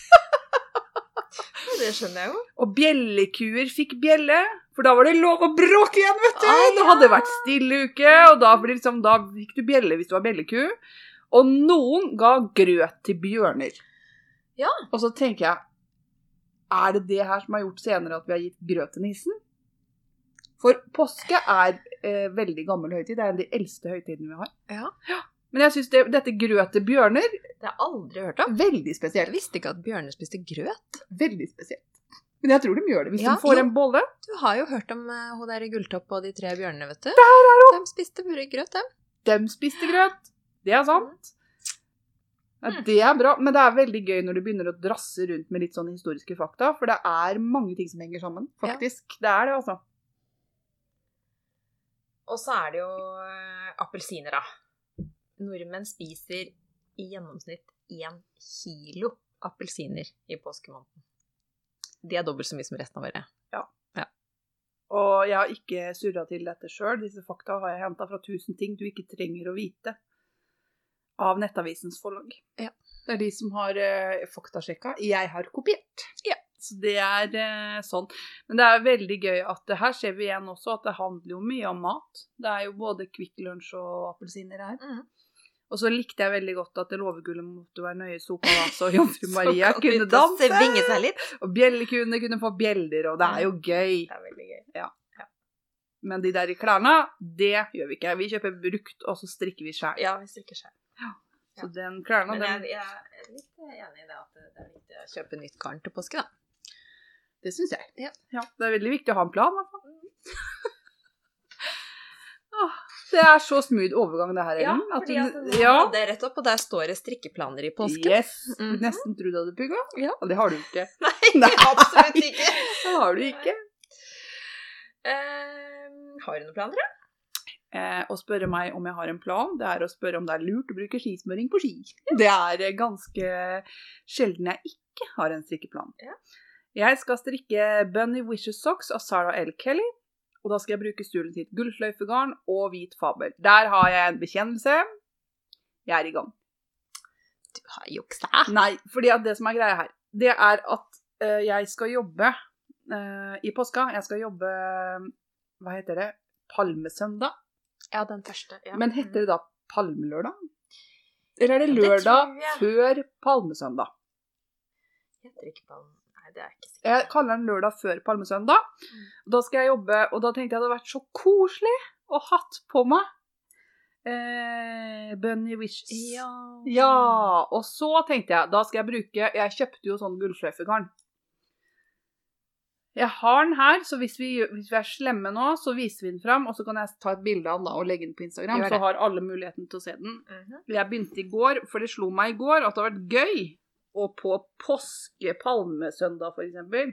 Det skjønner jeg jo.
Og bjellekuer fikk bjelle, for da var det lov å bråke igjen, vet du! Det hadde vært stilleuke, og da fikk du bjelle hvis du var bjelleku. Og noen ga grøt til bjørner.
Ja.
Og så tenker jeg, det her som har gjort senere at vi har gitt grøt til nissen? For påske veldig gammel høytid. Det en av de eldste høytidene vi har.
Ja.
Men jeg synes dette grøt til bjørner...
Det har jeg aldri hørt om.
Veldig spesielt.
Jeg visste ikke at bjørner spiste grøt.
Veldig spesielt. Men jeg tror de gjør det hvis de får en bolle.
Du har jo hørt om hun der i Gulltopp og de 3 bjørnene, vet du.
Der hun!
De spiste grøt, dem.
De spiste grøt. Det sant. Ja, det bra, men det veldig gøy når du begynner å drasse rundt med litt sånn historiske fakta, for det mange ting som henger sammen, faktisk. Ja. Det det, altså.
Og så det jo appelsiner, da. Nordmenn spiser i gjennomsnitt 1 kilo appelsiner i påskemåneden. De dobbelt så mye som resten av året.
Ja. Og jeg har ikke surret til dette selv. Disse fakta har jeg hentet fra 1000 ting du ikke trenger å vite. Av Nettavisens forlag. Ja. Det de som har faktasjekket. Jeg har kopiert. Ja. Så det sånn. Men det veldig gøy at her ser vi igjen også at det handler jo mye om mat. Det jo både Kvikk Lunsj og appelsiner her. Og så likte jeg veldig godt at det låvegullet måtte være nøye sopa da, så jomfru Maria kunne danse.
Vinge seg litt.
Og bjellekuene kunne få bjeller, og det jo gøy.
Det veldig gøy.
Ja. Men de der i klærne, det gjør vi ikke. Vi kjøper brukt, og så strikker vi selv.
Ja, vi strikker selv.
Ja. Så den klærne...
Men jeg litt enig i det at det viktig å kjøpe nytt garn til påske, da.
Det synes jeg.
Ja.
Det veldig viktig å ha en plan, i hvert fall. Det så smooth overgang det her, Ellen.
Ja, fordi at det rett opp, og der står det strikkeplaner i påske.
Yes, nesten tror du hadde pugga. Ja. Og det har du ikke.
Nei, absolutt ikke.
Det har du ikke.
Har du noen planer, da?
Å spørre meg om jeg har en plan, det å spørre om det lurt å bruke skismøring på ski. Det ganske sjelden jeg ikke har en strikkeplan. Ja. Jeg skal strikke Bunny Wishes Socks av Sarah L. Kelly, og da skal jeg bruke stulen til gullsløyfegarn og hvit fabel. Der har jeg en bekjennelse. Jeg i gang.
Du har juksa.
Nei, fordi at det som greia her, det at jeg skal jobbe i påska. Jeg skal jobbe, hva heter det? Palmesøndag.
Ja, den første. Ja.
Men heter det da palmelørdag? Eller det lørdag før palmesøndag?
Heter ikke palmesøndag. Nei, det ikke sikkert.
Jeg kaller den lørdag før palmesøndag. Da skal jeg jobbe, og da tenkte jeg det hadde vært så koselig å hatt på meg Bunny Wishes. Ja, og så tenkte jeg, da skal jeg bruke, jeg kjøpte jo sånn gullsløyfegarn. Jeg har den her, så hvis vi slemme nå, så viser vi den frem, og så kan jeg ta et bilde av den da, og legge den på Instagram, så har alle muligheten til å se den. Jeg begynte i går, for det slo meg i går at det har vært gøy, og på påske-palmesøndag for eksempel.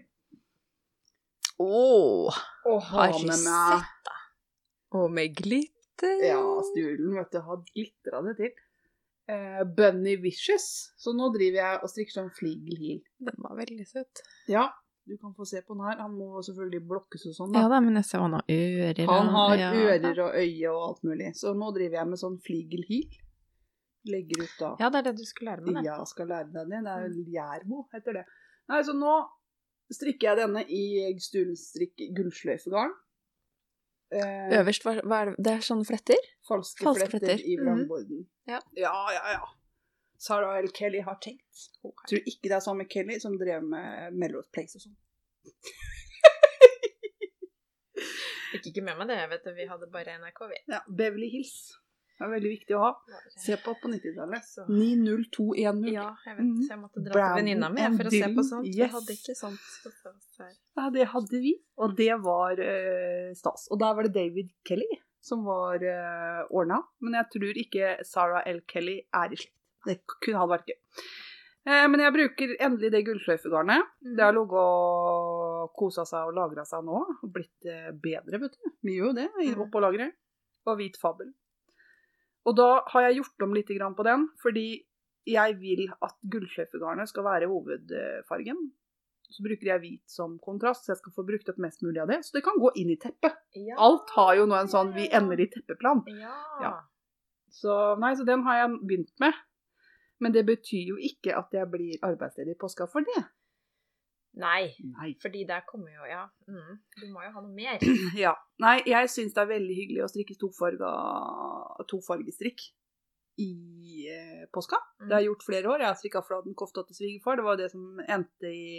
Har ikke sett da. Og med glitter.
Ja, stulen, vet du, har glittret det til. Bunny Wishes, så nå driver jeg og strikker sånn fligelhil.
Den var veldig søt.
Ja. Du kan få se på den her. Han må selvfølgelig blokkes og sånn da.
Ja da, men jeg ser han har ører.
Han har ører og øye og alt mulig. Så nå driver jeg med sånn fligelhil. Legger ut da.
Ja, det det du skulle lære meg det.
Ja, skal lære deg det. Det jo Gjerbo, heter det. Nei, så nå strikker jeg denne i Stulstrikk gullsløyfegarn.
Øverst, hva er det? Det er sånne fletter?
Falske
Falske
fletter
fletter.
i vrangborden.
Ja.
Ja. Sarah L. Kelly har tenkt. Jeg tror ikke det er samme Kelly som drev med Melrose Place og sånn.
Fikk ikke med meg det, vet du. Vi hadde bare NRK, vi.
Ja, Beverly Hills. Det er veldig viktig å ha. Se på 90-tallet.
Så.
90210.
Ja, jeg vet. Så jeg måtte dra til venninna mi for å se på sånt.
Yes.
Vi hadde ikke sånt.
Ja, det hadde vi. Og det var stas. Og der var det David Kelly som var ordnet. Men jeg tror ikke Sarah L. Kelly er i slekt. Det kunne hadde vært gøy. Men jeg bruker endelig det gullsløyfegarnet. Det har ligget og koset seg og lagret seg nå. Og blitt bedre, vet du. Vi gjør jo det, opp på lagret. Og hvit fabel. Og da har jeg gjort om litt grann på den, fordi jeg vil at gullsløyfegarnet skal være hovedfargen. Så bruker jeg hvit som kontrast, så jeg skal få brukt opp mest mulig av det. Så det kan gå inn i teppet.
Ja.
Alt har jo nå en sånn, vi ender i teppeplan.
Ja.
Så den har jeg begynt med. Men det betyr jo ikke at jeg blir arbeidsledig i påska for det.
Nei, fordi der kommer jo, du må jo ha noe mer.
Ja, nei, jeg synes det er veldig hyggelig å strikke tofargestrikk i påska. Det har jeg gjort flere år. Jeg har strikket fladen kofta til svigerfar. Det var det som endte i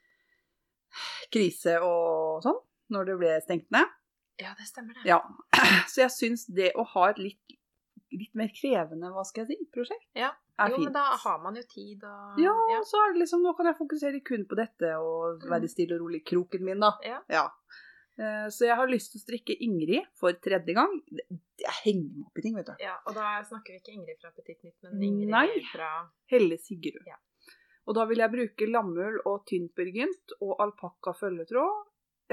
krise og sånn, når det ble stengt ned.
Ja, det stemmer det.
Ja, så jeg synes det å ha et litt mer krevende, hva skal jeg si, prosjekt, er fint.
Men da har man jo tid og...
Ja, så er det liksom, nå kan jeg fokusere kun på dette og være stille og rolig i kroken min da. Ja. Så jeg har lyst til å strikke Ingrid for 3. gang. Jeg henger meg opp i ting, vet du.
Ja, og da snakker vi ikke Ingrid fra Petit Nytt, men Ingrid fra...
Helle Sigrud.
Ja.
Og da vil jeg bruke lammull og tyntburgunt og alpakka følgetråd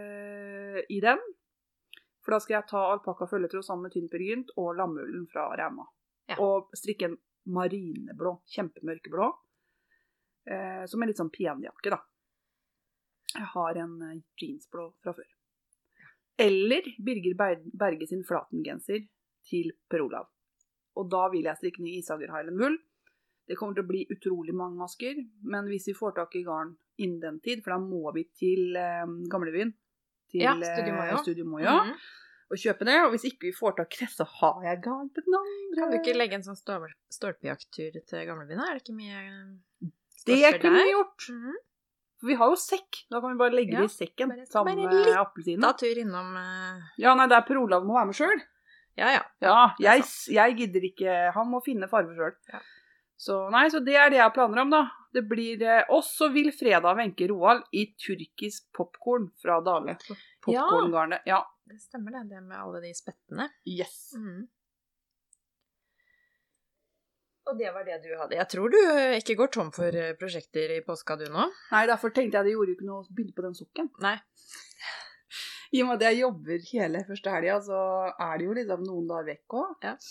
i den. For da skal jeg ta alpakka følgetråd sammen med tyntburgunt og lammullen fra Rauma. Ja. Og strikke en marineblå, kjempemørkeblå, som er litt sånn penjakke da. Jeg har en jeansblå fra før. Eller Birger Berge sin flatengenser til Per Olav. Og da vil jeg strikke ny Isager Highland Wool. Det kommer til å bli utrolig mange masker, men hvis vi får tak i garn innen den tid, for da må vi til Gamlebyen, til Studio Moja, og kjøpe det, og hvis ikke vi får tak i det, så har jeg garn til den andre.
Kan du ikke legge en sånn stolpejakttur til Gamlebyen? Er det ikke mye
det kunne vi gjort. For vi har jo sekk. Da kan vi bare legge det i sekken sammen med appelsinen.
Da tur innom...
Ja, nei, det er Per Olav må være med selv.
Ja,
jeg gidder ikke. Han må finne farve selv. Ja. Så det er det jeg planer om da. Det blir også Vilfreda Wenche Roald i turkisk popcorn fra Dale. Popcorngarnet, ja.
Det stemmer det med alle de spettene.
Yes.
Og det var det du hadde. Jeg tror du ikke går tom for prosjekter i påska du nå.
Nei, derfor tenkte jeg det gjorde ikke noe å begynne på den sokken.
Nei.
I og med at jeg jobber hele første helgen, så er det jo liksom noen dager vekk også.
Ja.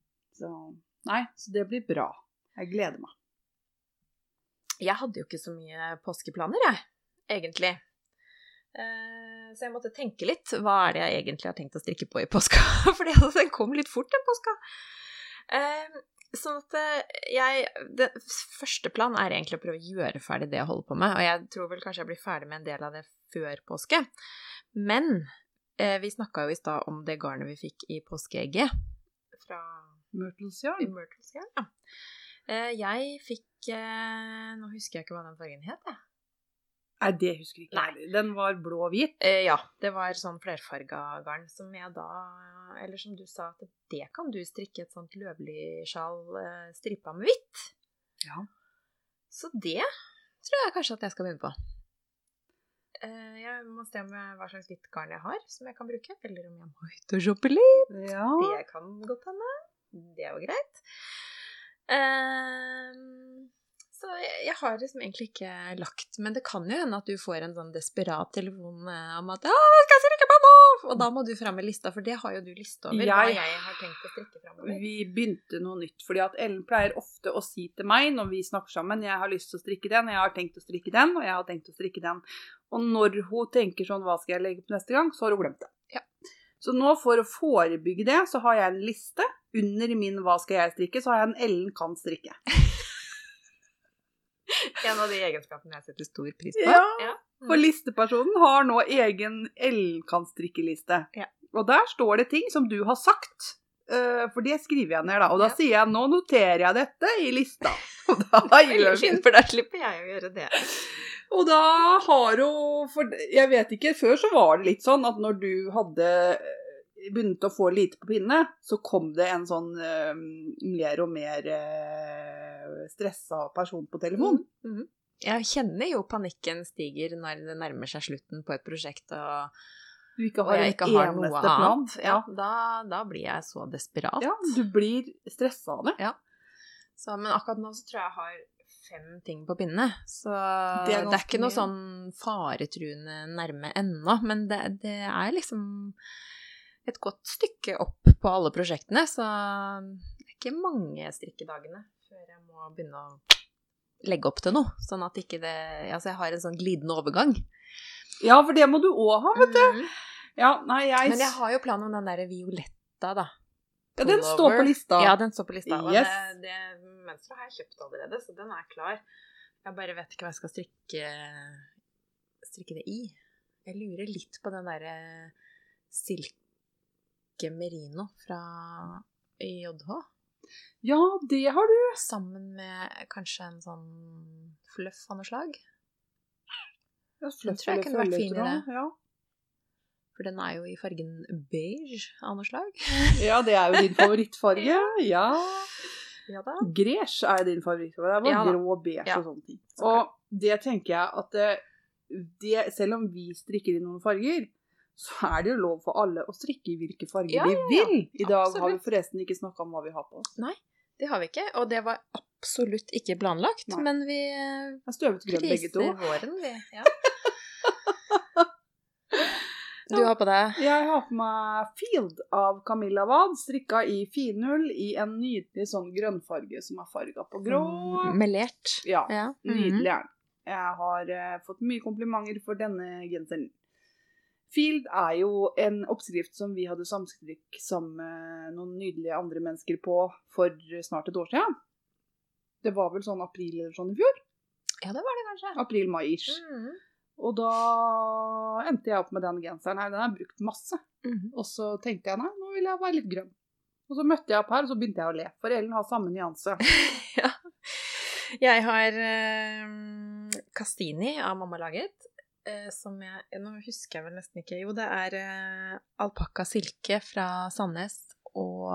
Så det blir bra. Jeg gleder meg.
Jeg hadde jo ikke så mye påskeplaner, egentlig. Så jeg måtte tenke litt. Hva er det jeg egentlig har tenkt å strikke på i påska? Fordi den kom litt fort, den påska. Sånn at det første plan er egentlig å prøve å gjøre ferdig det jeg holder på med. Og jeg tror vel kanskje jeg blir ferdig med en del av det før påske. Men vi snakket jo i sted om det garnet vi fikk i påskeegget. Fra
Myrtles Yarn.
Ja. Jeg fikk, nå husker jeg ikke hva den fargen het, jeg.
Nei, det husker jeg ikke. Nei. Den var blå og hvit?
Ja, det var sånn flerfarget garn som jeg da, eller som du sa, at det kan du strikke et sånt løvlig-sjal strippa med hvitt.
Ja.
Så det tror jeg kanskje at jeg skal begynne på. Jeg må se med hva slags hvitt garn jeg har, som jeg kan bruke, eller om jeg må ut og shoppe litt.
Ja.
Det kan godt hende. Det er jo greit. Så jeg har liksom egentlig ikke lagt, men det kan jo hende at du får en sånn desperat telefon om at hva skal jeg strikke på nå? Og da må du frem med lista, for det har jo du liste over hva jeg har tenkt å strikke fremover.
Vi begynte noe nytt, fordi at Ellen pleier ofte å si til meg når vi snakker sammen, jeg har lyst til å strikke den, jeg har tenkt å strikke den, og jeg har tenkt å strikke den. Og når hun tenker sånn, hva skal jeg legge på neste gang, så har hun glemt det.
Ja.
Så nå for å forebygge det, så har jeg en liste. Under min hva skal jeg strikke, så har jeg en Ellen kan strikke.
En av de egenskapene jeg setter stor pris på.
Ja. For listepersonen har nå egen Ellen-kan-strikkeliste.
Ja.
Og der står det ting som du har sagt. For det skriver jeg ned da. Og da sier jeg, nå noterer jeg dette i lista. Og da
For da slipper jeg å gjøre det.
Og da har hun, for jeg vet ikke, før så var det litt sånn at når du hadde begynt å få lite på pinne, så kom det en sånn mer og mer stresset person på telefon.
Jeg kjenner jo panikken stiger når det nærmer seg slutten på et prosjekt, og
jeg ikke har noe annet.
Ja, da blir jeg så desperat.
Ja, du blir stresset av det.
Ja. Så, men akkurat nå så tror jeg har 5 ting på pinne, så det er ikke noe sånn faretruende nærme ennå, men det er liksom et godt stykke opp på alle prosjektene, så det er ikke mange strikkedagene før jeg må begynne å legge opp til noe, sånn at ikke det, altså jeg har en sånn glidende overgang. Ja, for det må du også ha, vet du. Ja, nei, men jeg har jo planen om den der violetta da. Ja, den står på lista. Ja, den står på lista. Yes. Og det mønsteret har jeg kjøpt allerede, så den er klar. Jeg bare vet ikke hva jeg skal strikke det i. Jeg lurer litt på den der silke merino fra JH. Ja, det har du. Sammen med kanskje en sånn fluff av noe slag. Ja, fluff tror jeg kunne vært fin i det. Ja. For den er jo i fargen beige av noe slag. Ja, det er jo din favorittfarge. Ja. Ja da. Gresj er din favorittfarge. Det var grå, beige og sånne ting. Og det tenker jeg at selv om vi strikker i noen farger, så er det jo lov for alle å strikke i hvilke farger de vil. I dag har vi forresten ikke snakket om hva vi har på oss. Nei, det har vi ikke. Og det var absolutt ikke planlagt. Nei. Men vi priser våren, vi. Ja. Du har på deg? Jeg har på meg Field av Camilla Wad, strikka i finull i en nydelig sånn grønnfarge som er farget på grå. Melert. Ja, nydelig er den. Jeg har fått mye komplimenter for denne genseren. Field er jo en oppskrift som vi hadde samstrikk sammen med noen nydelige andre mennesker på for snart et år siden. Det var vel sånn april eller sånn i fjor? Ja, det var det kanskje. April-mai-ish. Og da endte jeg opp med den genseren her. Den har jeg brukt masse. Og så tenkte jeg, nei, nå vil jeg være litt grønn. Og så møtte jeg opp her, og så begynte jeg å le. For Ellen har samme nyanse. Ja. Jeg har Castini av mamma laget. Som nå husker jeg vel nesten ikke. Jo, det er alpakka silke fra Sandnes. Og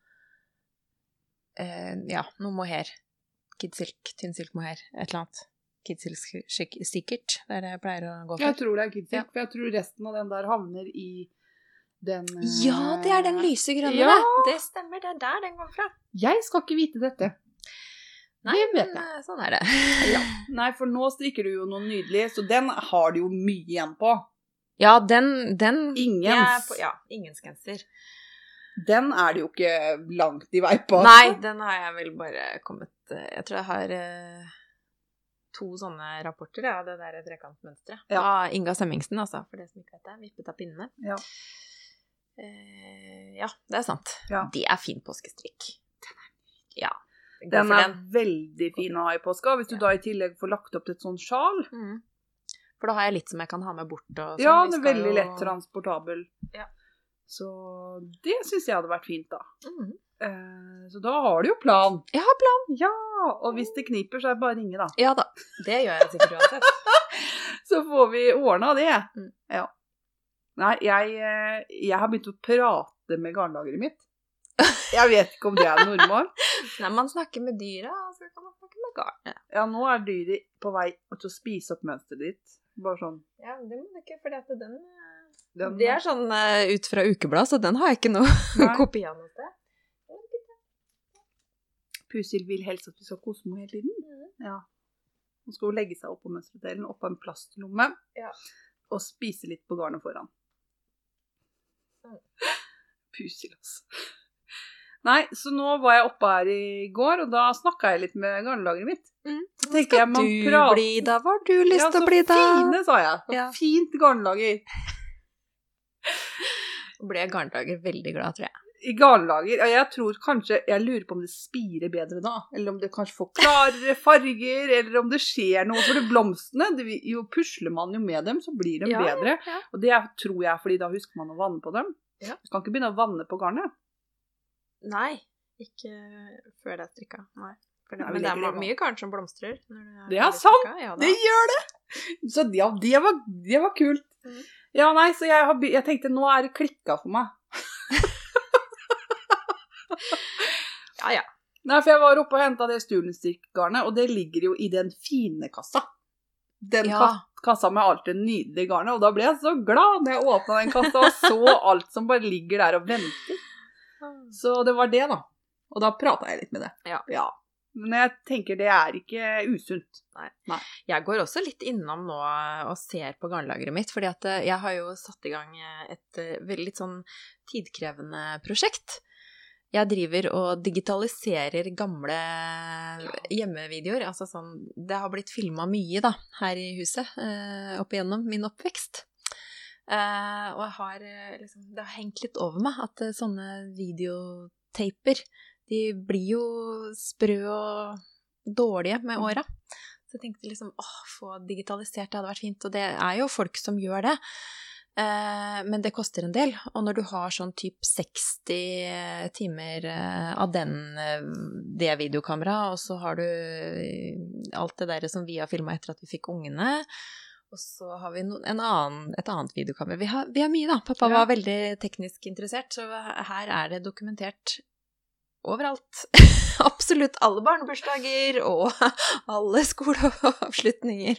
noe mohair. Kidsilk, tynnsilk mohair. Et eller annet. Kidsilk sikkert, det er det jeg pleier å gå for. Jeg tror det er kidsilk, for jeg tror resten av den der havner i den... Ja, det er den lyse grønne. Ja. Det stemmer, det er der den går fra. Jeg skal ikke vite dette. Nei, det vet jeg. Sånn er det. Ja. Nei, for nå strikker du jo noe nydelig, så den har du jo mye igjen på. Ja, den ingens. Ingens genser. Den er det jo ikke langt i vei på. Nei, den har jeg vel bare kommet... Jeg tror jeg har... 2 sånne rapporter av det der trekantmønstret. Ja. Inga Semmingsen, altså, for det som ikke vet det. Vippet av pinnene. Ja. Ja, det er sant. Ja. Det er fin påskestrikk. Ja. Den er veldig fin å ha i påska, hvis du da i tillegg får lagt opp til et sånt sjal. For da har jeg litt som jeg kan ha med bort. Og sånn. Ja, det er veldig lett transportabel. Ja. Så det synes jeg hadde vært fint da. Så da har du jo plan. Jeg har plan. Ja, og hvis det kniper så er det bare å ringe da. Ja da, det gjør jeg sikkert uansett. Så får vi ordnet det. Ja. Nei, jeg har begynt å prate med garnlageret mitt. Jeg vet ikke om det er normalt. Nei, man snakker med dyra, så kan man snakke med garnet. Ja, nå er dyret på vei til å spise opp mønsteret ditt. Bare sånn. Ja, det må du ikke, for det er sånn ut fra ukeblad, så den har jeg ikke noe kopi av noe sted. Pusil vil helst at vi skal kose med hele tiden. Ja. Nå skal hun legge seg opp på mønsterdelen, opp på en plastlomme, og spise litt på garnet foran. Pusil, altså. Nei, så nå var jeg oppe her i går, og da snakket jeg litt med garnlageret mitt. Så tenker jeg, man bli da? Hva har du lyst til å bli da? Ja, så fine, sa jeg. Så fint garnlager. Ble garnlager veldig glad, tror jeg.
I garnlager, og jeg tror kanskje, jeg lurer på om det spirer bedre da, eller om det kanskje får klarere farger, eller om det skjer noe, for det blomstene, jo pusler man jo med dem, så blir de bedre, og det tror jeg fordi da husker man å vanne på dem. Du kan ikke begynne å vanne på garnet.
Nei, ikke før det er strikket, nei. Men det er mye garn som blomstrer.
Det er sant, det gjør det! Så ja, det var kult. Ja, nei, så jeg tenkte, nå er det klikket for meg.
Ja.
Nei, for jeg var oppe og hentet det Stulenstrikk-garnet, og det ligger jo i den fine kassa. Den kassa med alt det nydelige garnet, og da ble jeg så glad når jeg åpnet den kassa og så alt som bare ligger der og venter. Så det var det da. Og da pratet jeg litt med det. Ja. Men jeg tenker det er ikke usunt. Nei.
Jeg går også litt innom nå og ser på garnlageret mitt, fordi at jeg har jo satt i gang et veldig litt sånn tidkrevende prosjekt. Jeg driver og digitaliserer gamle hjemmevideoer, altså sånn, det har blitt filmet mye da, her i huset, opp igjennom min oppvekst. Og jeg har liksom, det har hengt litt over meg at sånne videotaper, de blir jo sprø og dårlige med åra. Så jeg tenkte liksom, få digitalisert, det hadde vært fint, og det er jo folk som gjør det. Men det koster en del, og når du har sånn typ 60 timer av det videokamera, og så har du alt det der som vi har filmet etter at vi fikk ungene, og så har vi et annet videokamera. Vi har mye da, pappa var veldig teknisk interessert, så her er det dokumentert overalt. Absolutt alle barnebursdager og alle skoleavslutninger.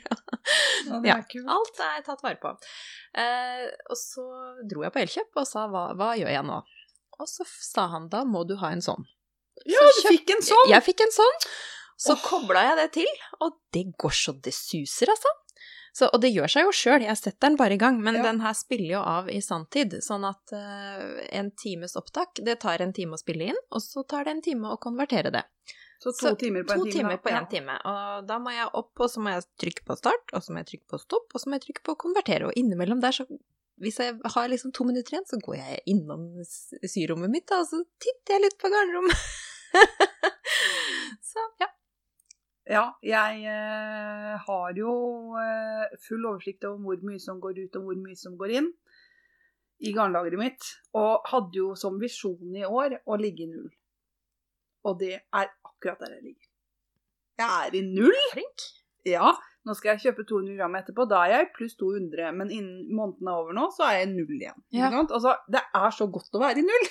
Alt er tatt vare på. Og så dro jeg på Elkjøp og sa, hva gjør jeg nå? Og så sa han, da må du ha en sånn.
Ja, du fikk en sånn?
Jeg fikk en sånn. Så koblet jeg det til, og det går så det suser, altså. Så, og det gjør seg jo selv, jeg setter den bare i gang, men den her spiller jo av i sanntid, sånn at en times opptak, det tar en time å spille inn, og så tar det en time å konvertere det.
Så 2 timer på en time?
2 timer på en time, og da må jeg opp, og så må jeg trykke på start, og så må jeg trykke på stopp, og så må jeg trykke på konvertere, og innimellom der, så hvis jeg har liksom 2 minutter igjen, så går jeg innom syrommet mitt, da, og så titter jeg litt på garnrommet. Så, ja.
Ja, jeg har jo full oversikt over hvor mye som går ut og hvor mye som går inn i garnlageret mitt, og hadde jo som visjon i år å ligge i 0. Og det er akkurat der jeg ligger. Jeg er i 0.
Flink.
Ja, nå skal jeg kjøpe 200 gram etterpå, da er jeg pluss 200, men innen måneden er over nå, så er jeg 0 igjen. Ja. Altså, det er så godt å være i 0.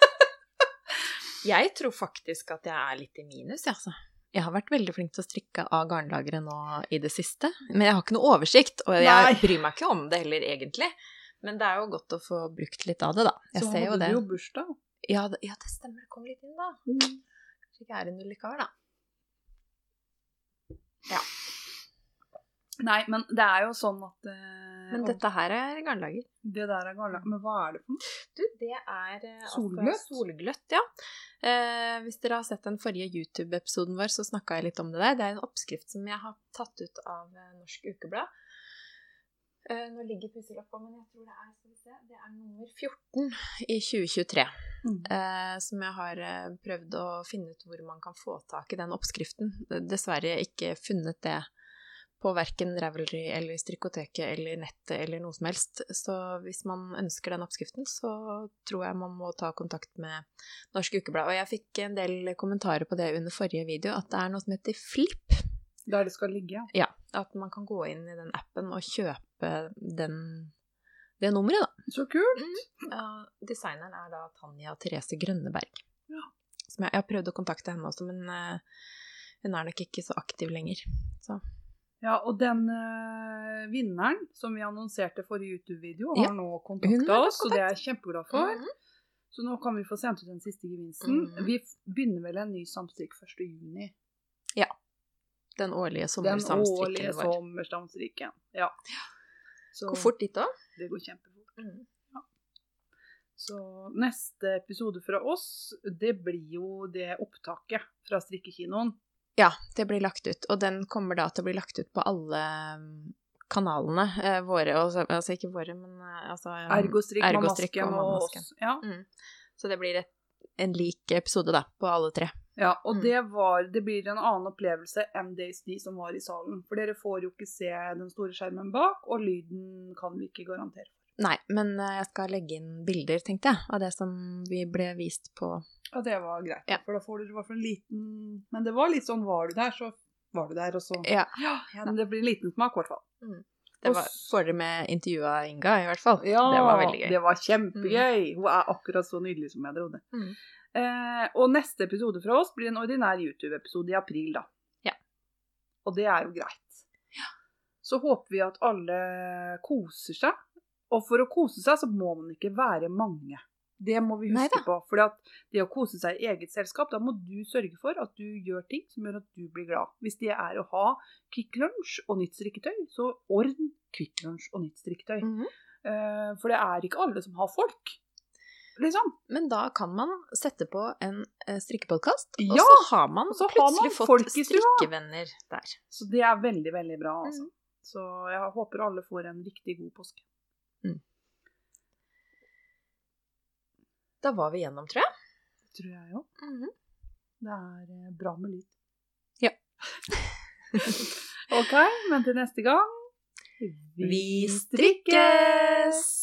Jeg tror faktisk at jeg er litt i minus, altså. Jeg har vært veldig flink til å strikke av garnlageret nå i det siste, men jeg har ikke noe oversikt, og jeg bryr meg ikke om det heller egentlig, men det er jo godt å få brukt litt av det da. Jeg ser jo det. Så hadde
du jo bursdag.
Ja, det stemmer, det kom litt inn da. Kanskje ikke er en likevel da. Ja.
Nei, men det er jo sånn at...
Men dette her er garnlager.
Det der er garnlager. Men hva er det for noe?
Du, det er...
Solgløtt?
Solgløtt, ja. Hvis dere har sett den forrige YouTube-episoden vår, så snakket jeg litt om det der. Det er en oppskrift som jeg har tatt ut av Norsk Ukeblad. Nå ligger pusseløp på, men jeg tror det er nummer 14 i 2023. Som jeg har prøvd å finne ut hvor man kan få tak i den oppskriften. Dessverre ikke funnet det på hverken Ravelry eller Strikkoteket eller nettet eller noe som helst. Så hvis man ønsker den oppskriften, så tror jeg man må ta kontakt med Norsk Ukeblad. Og jeg fikk en del kommentarer på det under forrige video, at det er noe som heter Flip.
Der det skal ligge, ja.
Ja, at man kan gå inn i den appen og kjøpe det nummeret da.
Så kult!
Designeren er da Tanja Therese Grønneberg.
Ja.
Som jeg har prøvd å kontakte henne også, men hun er nok ikke så aktiv lenger, så...
Ja, og den vinneren som vi annonserte forrige YouTube-video har nå kontaktet oss, og det er jeg kjempeglad for. Så nå kan vi få sendt ut den siste gevinsten. Vi begynner vel en ny samstrikk 1. juni.
Ja, den årlige sommersamstrikken vår.
Den årlige sommersamstrikken, ja. Så,
går fort dit da?
Det går kjempefort. Ja. Så neste episode fra oss, det blir jo det opptaket fra strikkekinoen.
Ja, det blir lagt ut, og den kommer da til å bli lagt ut på alle kanalene våre, altså ikke våre, men altså
Ergostrikk, Mamasken og oss. Ja.
Så det blir en lik episode da, på alle 3.
Ja, og det blir en annen opplevelse enn de som var i salen. For dere får jo ikke se den store skjermen bak, og lyden kan vi ikke garantere for.
Nei, men jeg skal legge inn bilder, tenkte jeg, av det som vi ble vist på.
Ja, det var greit,
Ja.
for da får du i hvert fall en liten... Men det var litt sånn, var du der, så var du der, og så...
Ja,
Men det blir en liten smak, i hvert fall.
det var for det med intervjuet av Inga, i hvert fall.
Ja,
det var veldig gøy.
Det var kjempegøy. Hun er akkurat så nydelig som jeg trodde. Og neste episode fra oss blir en ordinær YouTube-episode i april, da.
Ja.
Og det er jo greit.
Ja.
Så håper vi at alle koser seg. Og for å kose seg så må man ikke være mange. Det må vi huske på. For det å kose seg i eget selskap, da må du sørge for at du gjør ting som gjør at du blir glad. Hvis det er å ha Kvikk Lunsj og nytt strikketøy, så ordn Kvikk Lunsj og nytt strikketøy. For det er ikke alle som har folk. Liksom.
Men da kan man sette på en strikkepodcast,
Ja,
og så har man
og så har
plutselig
man
fått
folk i stua.
strikkevenner der.
Så det er veldig, veldig bra, altså. Så jeg håper alle får en riktig god påske.
Da var vi gjennom, tror jeg.
Det tror jeg jo. Det er bra med lyd.
Ja.
Ok, men til neste gang
Vi strikkes!